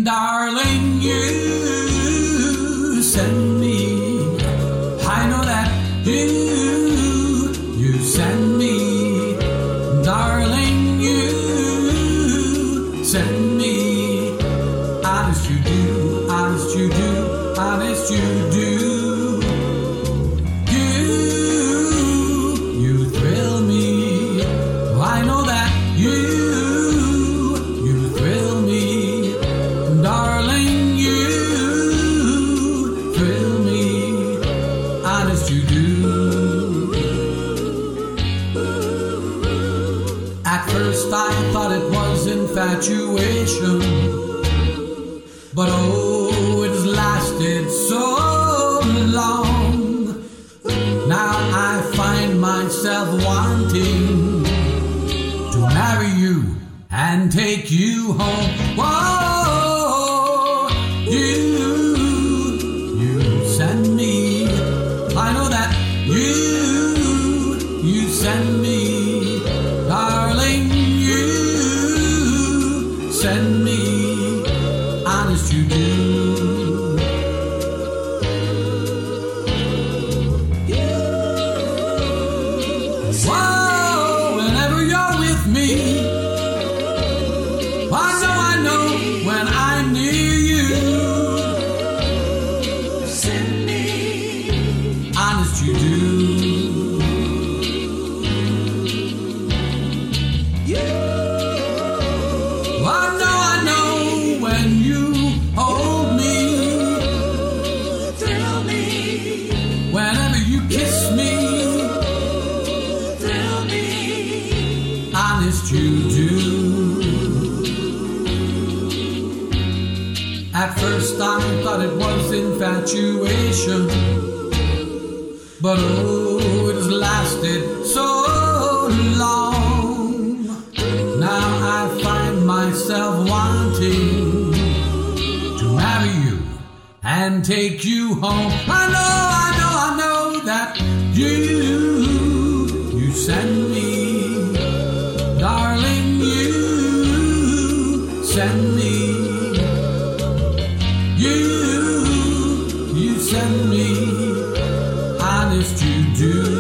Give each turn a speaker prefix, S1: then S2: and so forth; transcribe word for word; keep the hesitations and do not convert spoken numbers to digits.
S1: Darling, you send me. I know that you, you send me. Darling, you send me. Honest you do, honest you do, honest you do. You, you thrill me. I know that you. You do. At first I thought it was infatuation, but oh, it has lasted so long. Now I find myself wanting to marry you and take you home. Whoa, you, you send me. I know that you, you send me, darling, you send me, honest you do. Whoa, whenever you're with me, I know, I know, when I'm near you. Honest you do. Yeah. I know, I know when you hold me, thrill me. Whenever you kiss me, thrill me. Honest you do. At first I thought it was infatuation, but oh, it has lasted so long. Now I find myself wanting to marry you and take you home. I know, I know, I know that you, you send me. Darling, you send me. You, you send me. Honest you do.